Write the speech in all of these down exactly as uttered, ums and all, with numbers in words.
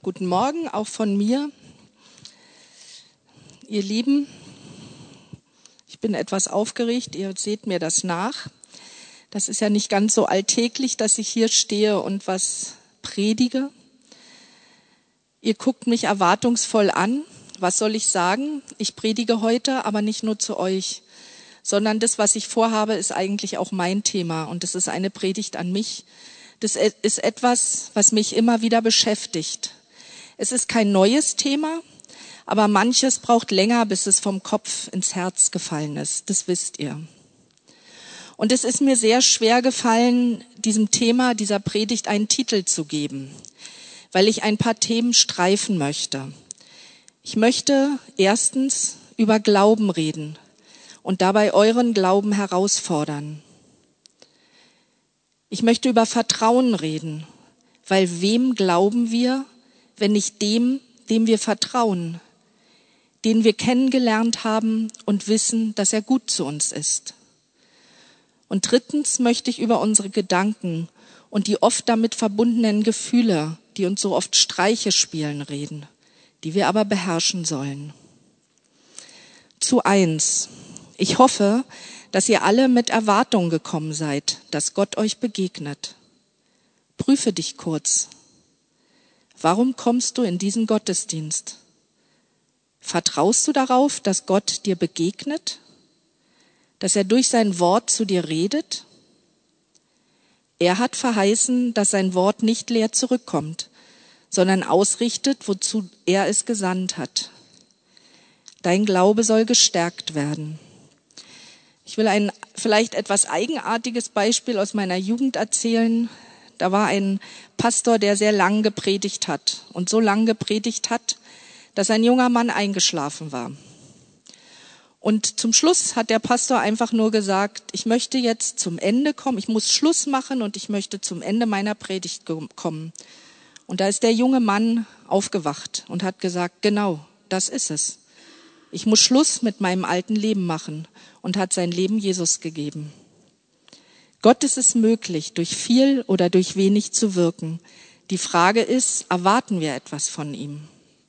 Guten Morgen, auch von mir. Ihr Lieben, ich bin etwas aufgeregt, ihr seht mir das nach. Das ist ja nicht ganz so alltäglich, dass ich hier stehe und was predige. Ihr guckt mich erwartungsvoll an. Was soll ich sagen? Ich predige heute, aber nicht nur zu euch, sondern das, was ich vorhabe, ist eigentlich auch mein Thema. Und das ist eine Predigt an mich. Das ist etwas, was mich immer wieder beschäftigt. Es ist kein neues Thema, aber manches braucht länger, bis es vom Kopf ins Herz gefallen ist. Das wisst ihr. Und es ist mir sehr schwer gefallen, diesem Thema, dieser Predigt einen Titel zu geben, weil ich ein paar Themen streifen möchte. Ich möchte erstens über Glauben reden und dabei euren Glauben herausfordern. Ich möchte über Vertrauen reden, weil wem glauben wir, wenn nicht dem, dem wir vertrauen, den wir kennengelernt haben und wissen, dass er gut zu uns ist. Und drittens möchte ich über unsere Gedanken und die oft damit verbundenen Gefühle, die uns so oft Streiche spielen, reden, die wir aber beherrschen sollen. Zu eins. Ich hoffe, dass ihr alle mit Erwartung gekommen seid, dass Gott euch begegnet. Prüfe dich kurz. Warum kommst du in diesen Gottesdienst? Vertraust du darauf, dass Gott dir begegnet? Dass er durch sein Wort zu dir redet? Er hat verheißen, dass sein Wort nicht leer zurückkommt, sondern ausrichtet, wozu er es gesandt hat. Dein Glaube soll gestärkt werden. Ich will ein vielleicht etwas eigenartiges Beispiel aus meiner Jugend erzählen. Da war ein Pastor, der sehr lang gepredigt hat und so lang gepredigt hat, dass ein junger Mann eingeschlafen war. Und zum Schluss hat der Pastor einfach nur gesagt, ich möchte jetzt zum Ende kommen, ich muss Schluss machen und ich möchte zum Ende meiner Predigt kommen. Und da ist der junge Mann aufgewacht und hat gesagt, genau, das ist es. Ich muss Schluss mit meinem alten Leben machen und hat sein Leben Jesus gegeben. Gott ist es möglich, durch viel oder durch wenig zu wirken. Die Frage ist, erwarten wir etwas von ihm?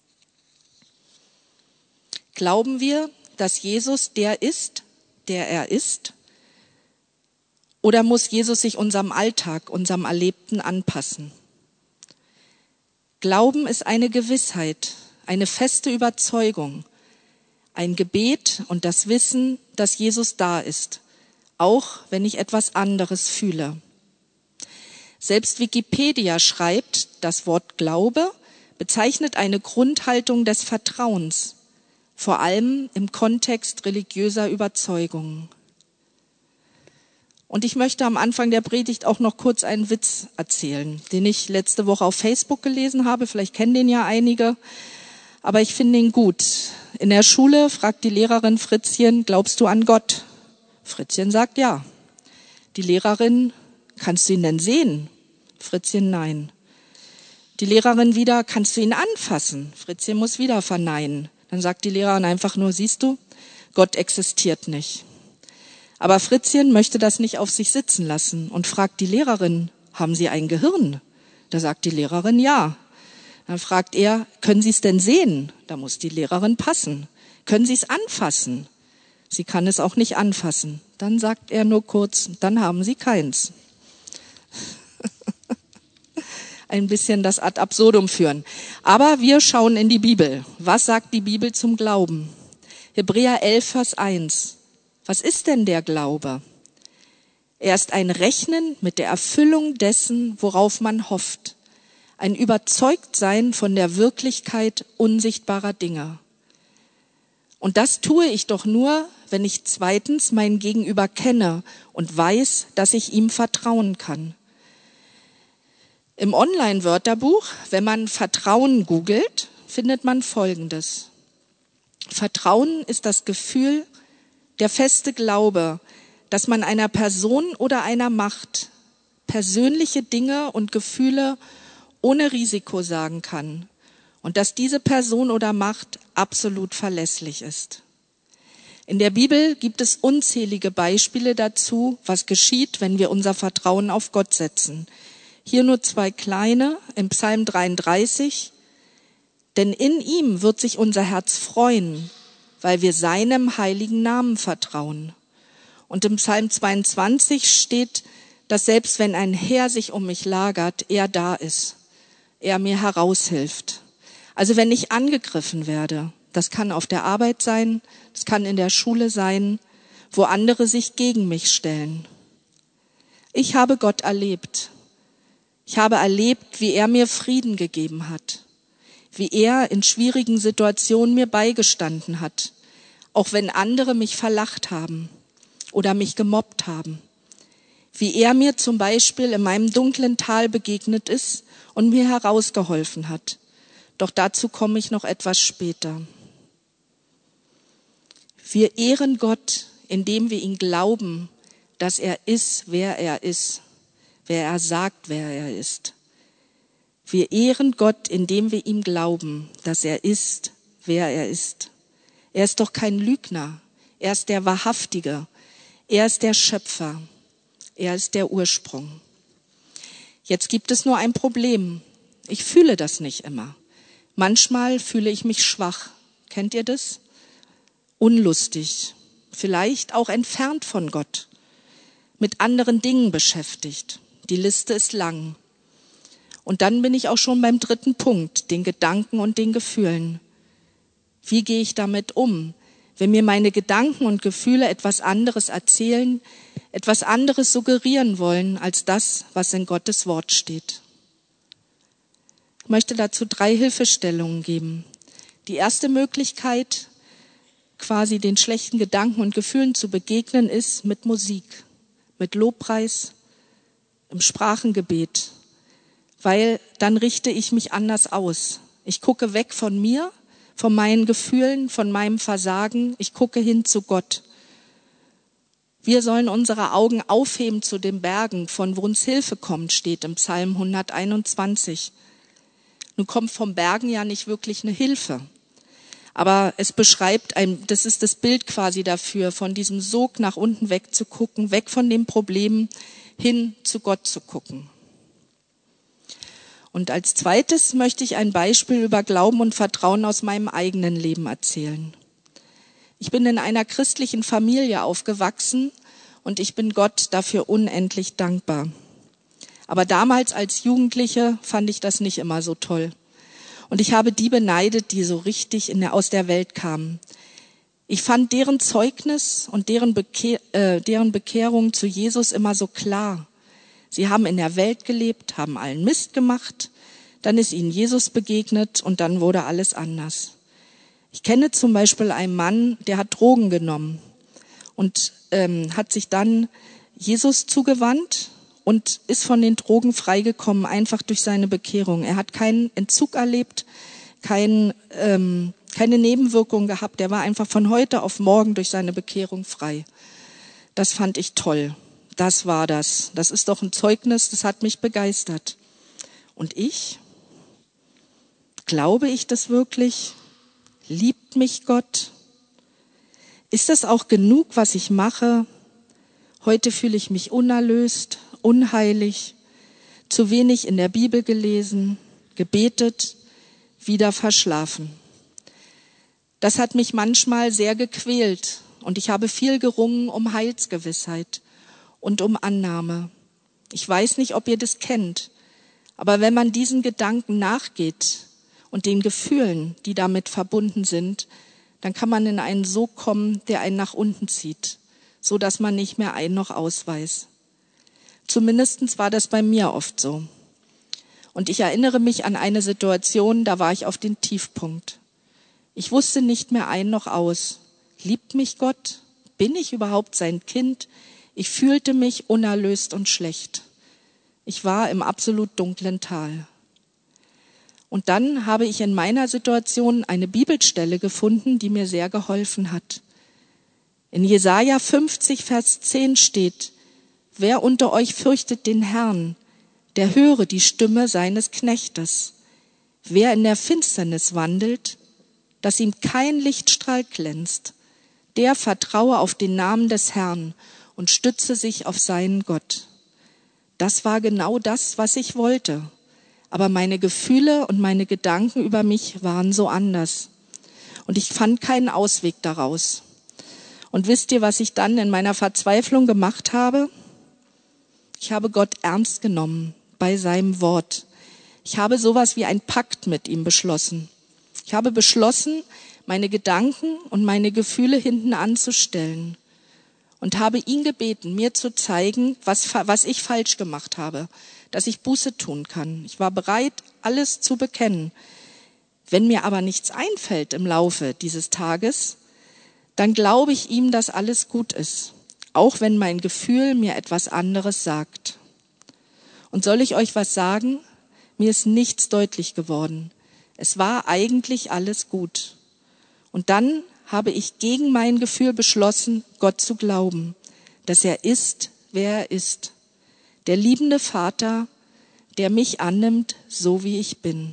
Glauben wir, dass Jesus der ist, der er ist? Oder muss Jesus sich unserem Alltag, unserem Erlebten anpassen? Glauben ist eine Gewissheit, eine feste Überzeugung, ein Gebet und das Wissen, dass Jesus da ist, auch wenn ich etwas anderes fühle. Selbst Wikipedia schreibt, das Wort Glaube bezeichnet eine Grundhaltung des Vertrauens, vor allem im Kontext religiöser Überzeugungen. Und ich möchte am Anfang der Predigt auch noch kurz einen Witz erzählen, den ich letzte Woche auf Facebook gelesen habe. Vielleicht kennen den ja einige, aber ich finde ihn gut. In der Schule fragt die Lehrerin Fritzchen, glaubst du an Gott? Fritzchen sagt ja. Die Lehrerin, kannst du ihn denn sehen? Fritzchen, nein. Die Lehrerin wieder, kannst du ihn anfassen? Fritzchen muss wieder verneinen. Dann sagt die Lehrerin einfach nur, siehst du, Gott existiert nicht. Aber Fritzchen möchte das nicht auf sich sitzen lassen und fragt die Lehrerin, haben Sie ein Gehirn? Da sagt die Lehrerin, ja. Dann fragt er, können Sie es denn sehen? Da muss die Lehrerin passen. Können Sie es anfassen? Sie kann es auch nicht anfassen. Dann sagt er nur kurz, dann haben Sie keins. Ein bisschen das ad absurdum führen. Aber wir schauen in die Bibel. Was sagt die Bibel zum Glauben? Hebräer elf, Vers eins. Was ist denn der Glaube? Er ist ein Rechnen mit der Erfüllung dessen, worauf man hofft. Ein Überzeugtsein von der Wirklichkeit unsichtbarer Dinge. Und das tue ich doch nur, wenn ich zweitens mein Gegenüber kenne und weiß, dass ich ihm vertrauen kann. Im Online-Wörterbuch, wenn man Vertrauen googelt, findet man Folgendes. Vertrauen ist das Gefühl, der feste Glaube, dass man einer Person oder einer Macht persönliche Dinge und Gefühle ohne Risiko sagen kann und dass diese Person oder Macht absolut verlässlich ist. In der Bibel gibt es unzählige Beispiele dazu, was geschieht, wenn wir unser Vertrauen auf Gott setzen. Hier nur zwei kleine. Im Psalm dreiunddreißig. Denn in ihm wird sich unser Herz freuen, weil wir seinem heiligen Namen vertrauen. Und im Psalm zweiundzwanzig steht, dass selbst wenn ein Heer sich um mich lagert, er da ist, er mir heraushilft. Also wenn ich angegriffen werde, das kann auf der Arbeit sein, das kann in der Schule sein, wo andere sich gegen mich stellen. Ich habe Gott erlebt. Ich habe erlebt, wie er mir Frieden gegeben hat, wie er in schwierigen Situationen mir beigestanden hat, auch wenn andere mich verlacht haben oder mich gemobbt haben. Wie er mir zum Beispiel in meinem dunklen Tal begegnet ist und mir herausgeholfen hat. Doch dazu komme ich noch etwas später. Wir ehren Gott, indem wir ihn glauben, dass er ist, wer er ist, wer er sagt, wer er ist. Wir ehren Gott, indem wir ihm glauben, dass er ist, wer er ist. Er ist doch kein Lügner, er ist der Wahrhaftige, er ist der Schöpfer, er ist der Ursprung. Jetzt gibt es nur ein Problem. Ich fühle das nicht immer. Manchmal fühle ich mich schwach. Kennt ihr das? Unlustig, vielleicht auch entfernt von Gott, mit anderen Dingen beschäftigt. Die Liste ist lang. Und dann bin ich auch schon beim dritten Punkt, den Gedanken und den Gefühlen. Wie gehe ich damit um, wenn mir meine Gedanken und Gefühle etwas anderes erzählen, etwas anderes suggerieren wollen als das, was in Gottes Wort steht? Ich möchte dazu drei Hilfestellungen geben. Die erste Möglichkeit, quasi den schlechten Gedanken und Gefühlen zu begegnen, ist mit Musik, mit Lobpreis, im Sprachengebet, weil dann richte ich mich anders aus. Ich gucke weg von mir, von meinen Gefühlen, von meinem Versagen. Ich gucke hin zu Gott. Wir sollen unsere Augen aufheben zu den Bergen, von wo uns Hilfe kommt, steht im Psalm hunderteinundzwanzig. Nun kommt vom Bergen ja nicht wirklich eine Hilfe. Aber es beschreibt ein, das ist das Bild quasi dafür, von diesem Sog nach unten weg zu gucken, weg von den Problemen hin zu Gott zu gucken. Und als zweites möchte ich ein Beispiel über Glauben und Vertrauen aus meinem eigenen Leben erzählen. Ich bin in einer christlichen Familie aufgewachsen und ich bin Gott dafür unendlich dankbar. Aber damals als Jugendliche fand ich das nicht immer so toll. Und ich habe die beneidet, die so richtig in der, aus der Welt kamen. Ich fand deren Zeugnis und deren, Bekehr, äh, deren Bekehrung zu Jesus immer so klar. Sie haben in der Welt gelebt, haben allen Mist gemacht, dann ist ihnen Jesus begegnet und dann wurde alles anders. Ich kenne zum Beispiel einen Mann, der hat Drogen genommen und ähm, hat sich dann Jesus zugewandt und ist von den Drogen freigekommen, einfach durch seine Bekehrung. Er hat keinen Entzug erlebt, kein, ähm, keine Nebenwirkungen gehabt. Er war einfach von heute auf morgen durch seine Bekehrung frei. Das fand ich toll. Das war das. Das ist doch ein Zeugnis, das hat mich begeistert. Und ich? Glaube ich das wirklich? Liebt mich Gott? Ist das auch genug, was ich mache? Heute fühle ich mich unerlöst, unheilig, zu wenig in der Bibel gelesen, gebetet, wieder verschlafen. Das hat mich manchmal sehr gequält und ich habe viel gerungen um Heilsgewissheit und um Annahme. Ich weiß nicht, ob ihr das kennt, aber wenn man diesen Gedanken nachgeht und den Gefühlen, die damit verbunden sind, dann kann man in einen Sog kommen, der einen nach unten zieht, so dass man nicht mehr ein noch aus weiß. Zumindest war das bei mir oft so. Und ich erinnere mich an eine Situation, da war ich auf den Tiefpunkt. Ich wusste nicht mehr ein noch aus. Liebt mich Gott? Bin ich überhaupt sein Kind? Ich fühlte mich unerlöst und schlecht. Ich war im absolut dunklen Tal. Und dann habe ich in meiner Situation eine Bibelstelle gefunden, die mir sehr geholfen hat. In Jesaja fünfzig, Vers zehn steht: Wer unter euch fürchtet den Herrn, der höre die Stimme seines Knechtes. Wer in der Finsternis wandelt, dass ihm kein Lichtstrahl glänzt, der vertraue auf den Namen des Herrn und stütze sich auf seinen Gott. Das war genau das, was ich wollte. aber meine Gefühle und meine Gedanken über mich waren so anders. Und ich fand keinen Ausweg daraus. Und wisst ihr, was ich dann in meiner Verzweiflung gemacht habe? Ich habe Gott ernst genommen bei seinem Wort. Ich habe sowas wie einen Pakt mit ihm beschlossen. Ich habe beschlossen, meine Gedanken und meine Gefühle hinten anzustellen und habe ihn gebeten, mir zu zeigen, was, was ich falsch gemacht habe, dass ich Buße tun kann. Ich war bereit, alles zu bekennen. Wenn mir aber nichts einfällt im Laufe dieses Tages, dann glaube ich ihm, dass alles gut ist, auch wenn mein Gefühl mir etwas anderes sagt. Und soll ich euch was sagen? Mir ist nichts deutlich geworden. Es war eigentlich alles gut. Und dann habe ich gegen mein Gefühl beschlossen, Gott zu glauben, dass er ist, wer er ist. Der liebende Vater, der mich annimmt, so wie ich bin.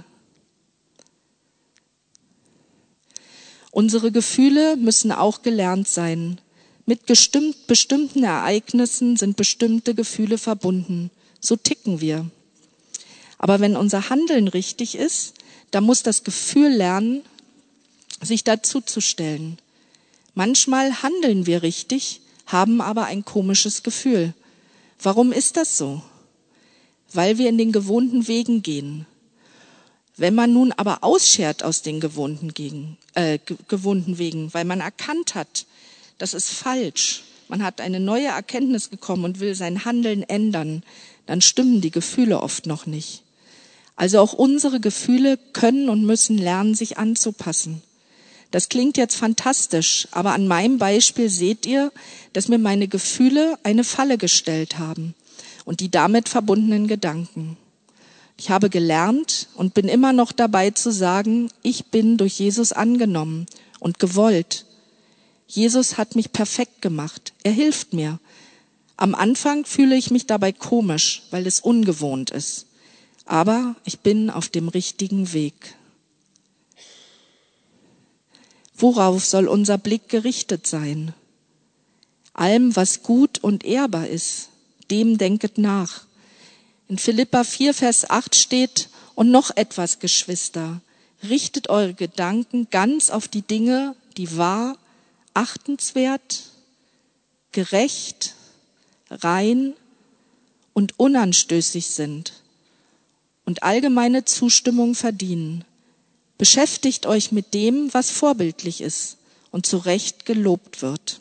Unsere Gefühle müssen auch gelernt sein. Mit gestimmt, bestimmten Ereignissen sind bestimmte Gefühle verbunden. So ticken wir. Aber wenn unser Handeln richtig ist, dann muss das Gefühl lernen, sich dazu zu stellen. Manchmal handeln wir richtig, haben aber ein komisches Gefühl. Warum ist das so? Weil wir in den gewohnten Wegen gehen. Wenn man nun aber ausschert aus den gewohnten, Gegen, äh, gewohnten Wegen, weil man erkannt hat, das ist falsch, man hat eine neue Erkenntnis bekommen und will sein Handeln ändern, dann stimmen die Gefühle oft noch nicht. Also auch unsere Gefühle können und müssen lernen, sich anzupassen. Das klingt jetzt fantastisch, aber an meinem Beispiel seht ihr, dass mir meine Gefühle eine Falle gestellt haben und die damit verbundenen Gedanken. Ich habe gelernt und bin immer noch dabei zu sagen, ich bin durch Jesus angenommen und gewollt. Jesus hat mich perfekt gemacht. Er hilft mir. Am Anfang fühle ich mich dabei komisch, weil es ungewohnt ist. Aber ich bin auf dem richtigen Weg. Worauf soll unser Blick gerichtet sein? Allem, was gut und ehrbar ist, dem denket nach. In Philipper vier, Vers acht steht, und noch etwas, Geschwister, richtet eure Gedanken ganz auf die Dinge, die wahr, achtenswert, gerecht, rein und unanstößig sind und allgemeine Zustimmung verdienen. Beschäftigt euch mit dem, was vorbildlich ist und zu Recht gelobt wird.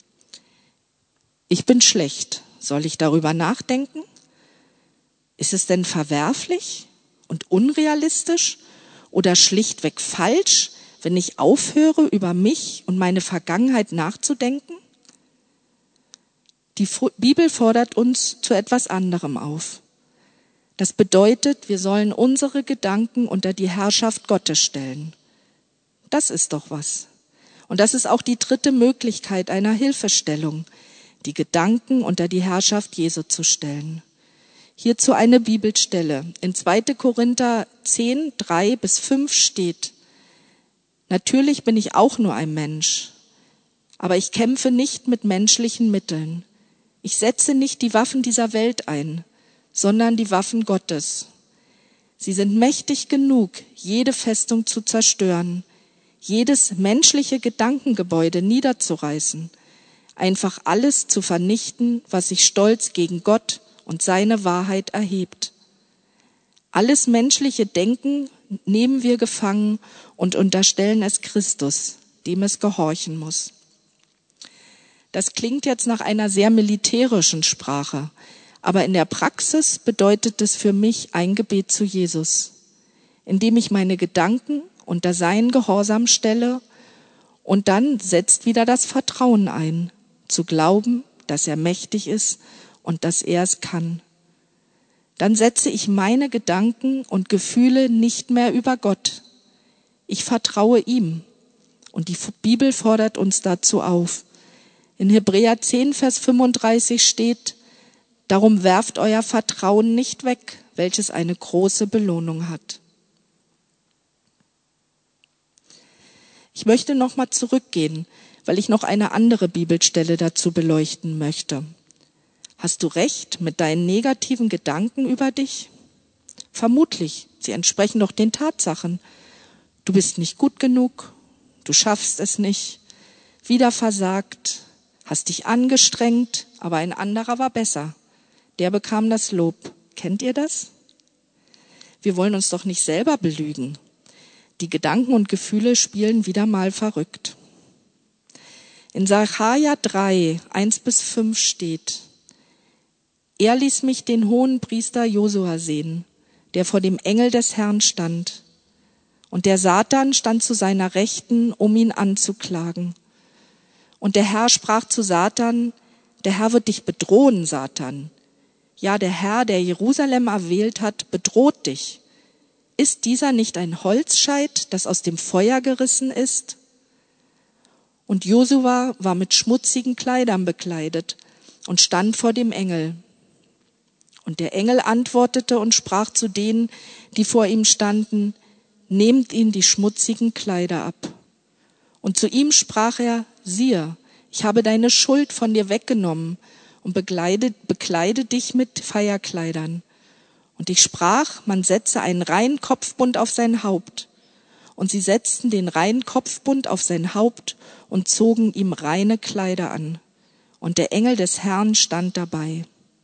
Ich bin schlecht. Soll ich darüber nachdenken? Ist es denn verwerflich und unrealistisch oder schlichtweg falsch, wenn ich aufhöre, über mich und meine Vergangenheit nachzudenken? Die Bibel fordert uns zu etwas anderem auf. Das bedeutet, wir sollen unsere Gedanken unter die Herrschaft Gottes stellen. Das ist doch was. Und das ist auch die dritte Möglichkeit einer Hilfestellung, die Gedanken unter die Herrschaft Jesu zu stellen. Hierzu eine Bibelstelle. In zweiter Korinther zehn, drei bis fünf steht: Natürlich bin ich auch nur ein Mensch, aber ich kämpfe nicht mit menschlichen Mitteln. Ich setze nicht die Waffen dieser Welt ein, sondern die Waffen Gottes. Sie sind mächtig genug, jede Festung zu zerstören, jedes menschliche Gedankengebäude niederzureißen, einfach alles zu vernichten, was sich stolz gegen Gott und seine Wahrheit erhebt. Alles menschliche Denken nehmen wir gefangen und unterstellen es Christus, dem es gehorchen muss. Das klingt jetzt nach einer sehr militärischen Sprache, aber in der Praxis bedeutet es für mich ein Gebet zu Jesus, indem ich meine Gedanken unter seinen Gehorsam stelle, und dann setzt wieder das Vertrauen ein, zu glauben, dass er mächtig ist und dass er es kann. Dann setze ich meine Gedanken und Gefühle nicht mehr über Gott. Ich vertraue ihm. Und die Bibel fordert uns dazu auf. In Hebräer zehn, Vers fünfunddreißig steht: Darum werft euer Vertrauen nicht weg, welches eine große Belohnung hat. Ich möchte noch mal zurückgehen, weil ich noch eine andere Bibelstelle dazu beleuchten möchte. Hast du recht mit deinen negativen Gedanken über dich? Vermutlich, sie entsprechen doch den Tatsachen. Du bist nicht gut genug, du schaffst es nicht, wieder versagt, hast dich angestrengt, aber ein anderer war besser. Der bekam das Lob. Kennt ihr das? Wir wollen uns doch nicht selber belügen. Die Gedanken und Gefühle spielen wieder mal verrückt. In Sacharja drei, eins bis fünf steht: Er ließ mich den Hohenpriester Josua sehen, der vor dem Engel des Herrn stand. Und der Satan stand zu seiner Rechten, um ihn anzuklagen. Und der Herr sprach zu Satan: Der Herr wird dich bedrohen, Satan. Ja, der Herr, der Jerusalem erwählt hat, bedroht dich. Ist dieser nicht ein Holzscheit, das aus dem Feuer gerissen ist? Und Josua war mit schmutzigen Kleidern bekleidet und stand vor dem Engel. Und der Engel antwortete und sprach zu denen, die vor ihm standen: Nehmt ihn die schmutzigen Kleider ab. Und zu ihm sprach er: Siehe, ich habe deine Schuld von dir weggenommen und bekleide, bekleide dich mit Feierkleidern. Und ich sprach, man setze einen reinen Kopfbund auf sein Haupt. Und sie setzten den reinen Kopfbund auf sein Haupt und zogen ihm reine Kleider an. Und der Engel des Herrn stand dabei.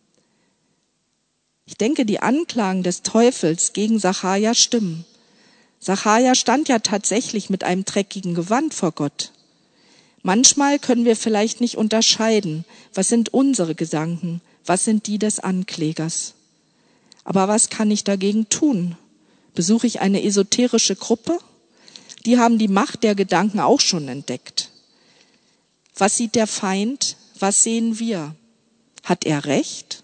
Ich denke, die Anklagen des Teufels gegen Sacharja stimmen. Sacharja stand ja tatsächlich mit einem dreckigen Gewand vor Gott. Manchmal können wir vielleicht nicht unterscheiden, was sind unsere Gedanken, was sind die des Anklägers. Aber was kann ich dagegen tun? Besuche ich eine esoterische Gruppe? Die haben die Macht der Gedanken auch schon entdeckt. Was sieht der Feind? Was sehen wir? Hat er recht?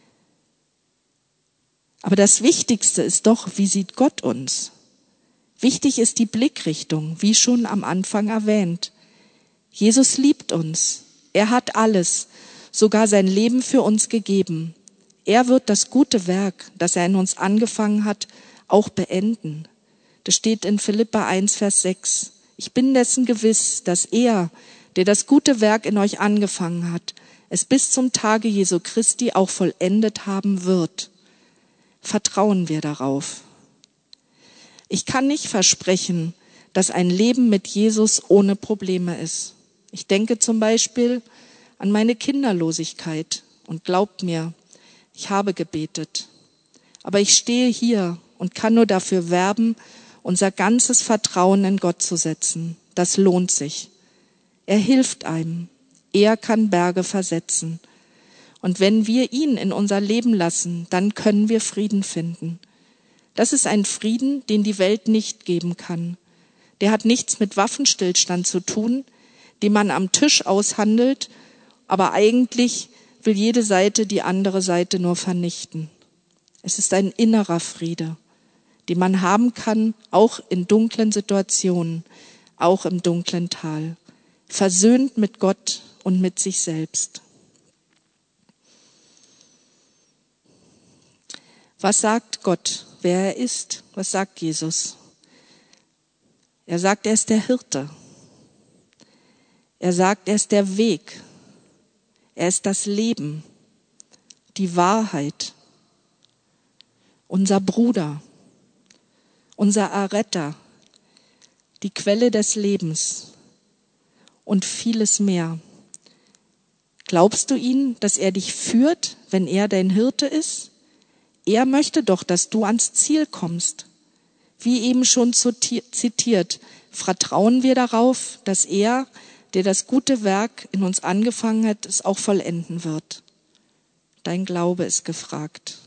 Aber das Wichtigste ist doch, wie sieht Gott uns? Wichtig ist die Blickrichtung, wie schon am Anfang erwähnt. Jesus liebt uns. Er hat alles, sogar sein Leben für uns gegeben. Er wird das gute Werk, das er in uns angefangen hat, auch beenden. Das steht in Philipper eins, Vers sechs. Ich bin dessen gewiss, dass er, der das gute Werk in euch angefangen hat, es bis zum Tage Jesu Christi auch vollendet haben wird. Vertrauen wir darauf. Ich kann nicht versprechen, dass ein Leben mit Jesus ohne Probleme ist. Ich denke zum Beispiel an meine Kinderlosigkeit und glaubt mir, ich habe gebetet. Aber ich stehe hier und kann nur dafür werben, unser ganzes Vertrauen in Gott zu setzen. Das lohnt sich. Er hilft einem. Er kann Berge versetzen. Und wenn wir ihn in unser Leben lassen, dann können wir Frieden finden. Das ist ein Frieden, den die Welt nicht geben kann. Der hat nichts mit Waffenstillstand zu tun, den man am Tisch aushandelt, aber eigentlich will jede Seite die andere Seite nur vernichten. Es ist ein innerer Friede, den man haben kann, auch in dunklen Situationen, auch im dunklen Tal, versöhnt mit Gott und mit sich selbst. Was sagt Gott, wer er ist? Was sagt Jesus? Er sagt, er ist der Hirte. Er sagt, er ist der Weg. Er ist das Leben, die Wahrheit, unser Bruder, unser Erretter, die Quelle des Lebens und vieles mehr. Glaubst du ihm, dass er dich führt, wenn er dein Hirte ist? Er möchte doch, dass du ans Ziel kommst. Wie eben schon zitiert, vertrauen wir darauf, dass er, der das gute Werk in uns angefangen hat, es auch vollenden wird. Dein Glaube ist gefragt.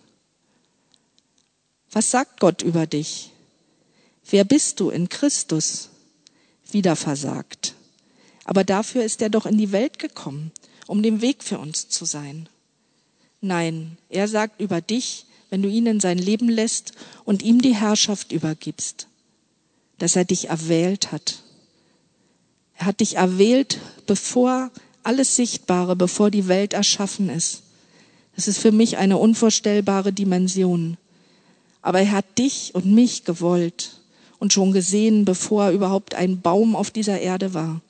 Was sagt Gott über dich? Wer bist du in Christus? Wieder versagt. Aber dafür ist er doch in die Welt gekommen, um den Weg für uns zu sein. Nein, er sagt über dich, wenn du ihn in sein Leben lässt und ihm die Herrschaft übergibst, dass er dich erwählt hat. Er hat dich erwählt, bevor alles Sichtbare, bevor die Welt erschaffen ist. Das ist für mich eine unvorstellbare Dimension. Aber er hat dich und mich gewollt und schon gesehen, bevor überhaupt ein Baum auf dieser Erde war.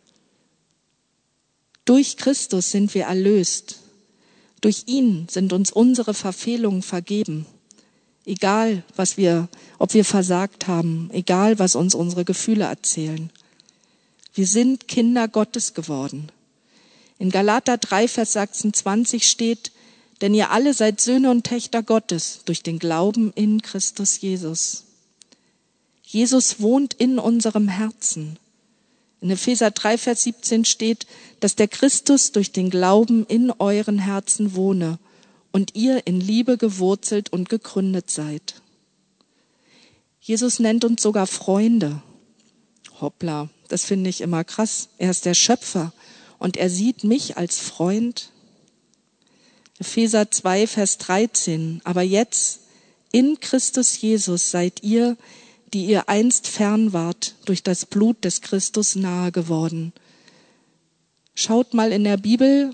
Durch Christus sind wir erlöst. Durch ihn sind uns unsere Verfehlungen vergeben. Egal, was wir, ob wir versagt haben, egal, was uns unsere Gefühle erzählen. Wir sind Kinder Gottes geworden. In Galater drei, Vers sechsundzwanzig steht, denn ihr alle seid Söhne und Töchter Gottes durch den Glauben in Christus Jesus. Jesus wohnt in unserem Herzen. In Epheser drei, Vers siebzehn steht, dass der Christus durch den Glauben in euren Herzen wohne und ihr in Liebe gewurzelt und gegründet seid. Jesus nennt uns sogar Freunde. Hoppla, das finde ich immer krass. Er ist der Schöpfer und er sieht mich als Freund. Epheser zwei, Vers dreizehn. Aber jetzt in Christus Jesus seid ihr, die ihr einst fern wart, durch das Blut des Christus nahe geworden. Schaut mal in der Bibel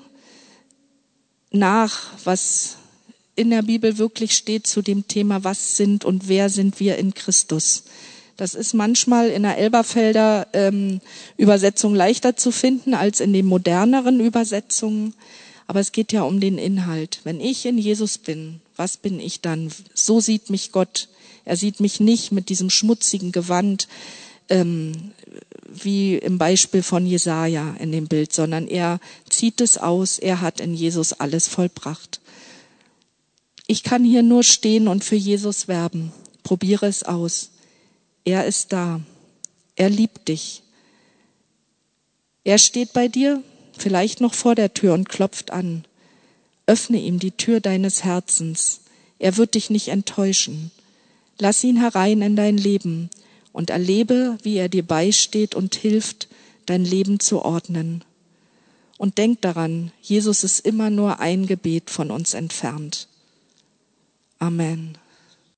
nach, was in der Bibel wirklich steht zu dem Thema, was sind und wer sind wir in Christus. Das ist manchmal in der Elberfelder ähm, Übersetzung leichter zu finden als in den moderneren Übersetzungen. Aber es geht ja um den Inhalt. Wenn ich in Jesus bin, was bin ich dann? So sieht mich Gott. Er sieht mich nicht mit diesem schmutzigen Gewand, ähm, wie im Beispiel von Jesaja in dem Bild, sondern er zieht es aus. Er hat in Jesus alles vollbracht. Ich kann hier nur stehen und für Jesus werben. Probiere es aus. Er ist da. Er liebt dich. Er steht bei dir, vielleicht noch vor der Tür und klopft an. Öffne ihm die Tür deines Herzens. Er wird dich nicht enttäuschen. Lass ihn herein in dein Leben und erlebe, wie er dir beisteht und hilft, dein Leben zu ordnen. Und denk daran, Jesus ist immer nur ein Gebet von uns entfernt. Amen.